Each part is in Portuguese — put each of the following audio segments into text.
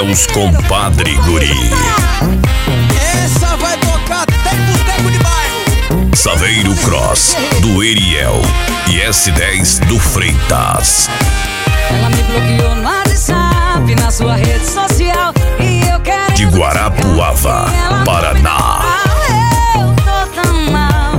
os compadre guri. Essa vai tocar até boteco de bairro. Saveiro Cross, do Eriel e S10 do Freitas. Ela me bloqueou no WhatsApp, na sua rede social, e eu quero De Guarapuava, Paraná. Eu tô tão mal,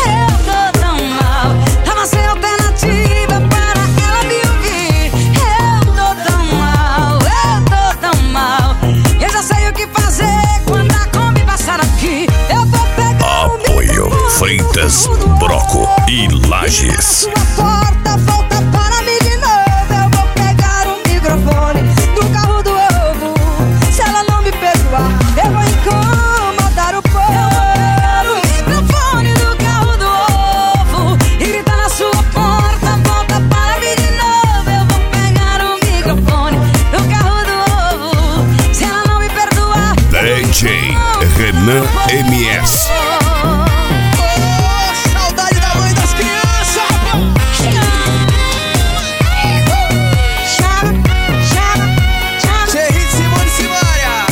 tava sem alternativa para ela me ouvir. Eu tô tão mal, eu já sei o que fazer quando a Kombi passar aqui. Eu vou pegar Apoio Freitas, Broco e Lages. sua porta, volta para mim de novo. Eu vou pegar o microfone do carro do ovo. Se ela não me perdoar, eu vou incomodar o povo. Eu vou pegar o microfone do carro do ovo e gritar na sua porta, volta para mim de novo. Eu vou pegar o microfone do carro do ovo. Se ela não me perdoar, DJ Renan MS. Saudade da mãe das crianças. Cheio de Simone Simaria.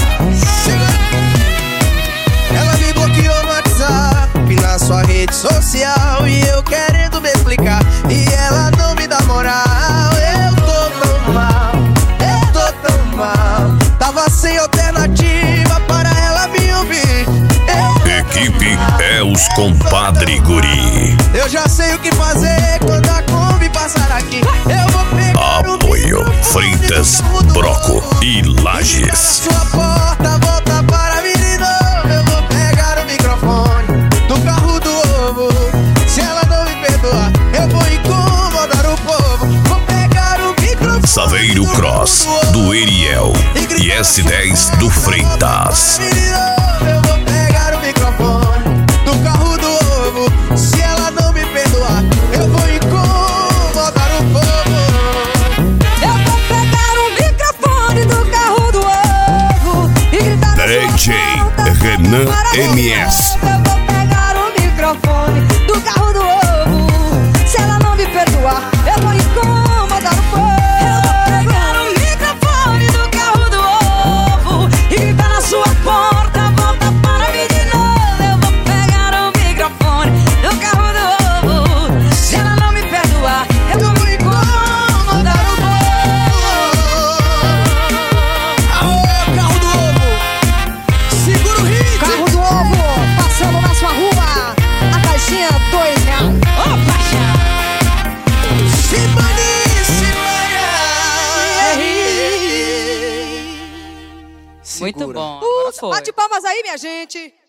Ela me bloqueou no WhatsApp, na sua rede social, e eu querendo me explicar, e ela não me dá moral. Eu tô tão mal, tava sem alternativa para ela me ouvir. Equipe é os compadre guri. Eu já sei o que fazer quando a Kombi passar aqui. Eu vou pegar o Apoio microfone Freitas, do carro do Broco ovo e e Lages. sua porta, volta para mim de novo. Eu vou pegar o microfone do carro do ovo. Se ela não me perdoar, eu vou incomodar o povo. Vou pegar o microfone Saveiro Cross, do Eriel e S10 do Freitas. Eu vou pegar o microfone do carro do ovo. Se ela não me perdoar, eu vou incomodar o povo. eu vou pegar o microfone do carro do ovo e gritar na DJ sua porta, Renan para mim de MS. novo. Eu vou pegar o microfone do carro do ovo. Se ela não me perdoar, eu vou incomodar o povo. Eu vou pegar o microfone do carro do ovo e gritar na sua porta, volta para mim de novo. Eu vou pegar o microfone do carro do ovo. Se ela não me perdoar, eu vou incomodar o povo. Aô, carro do ovo, segura o hit. Carro do ovo, passando na sua rua. A caixinha R$2. Ô, paixão! Simone Simaria. Muito bom. Agora Agora foi. Bate palmas aí, minha gente.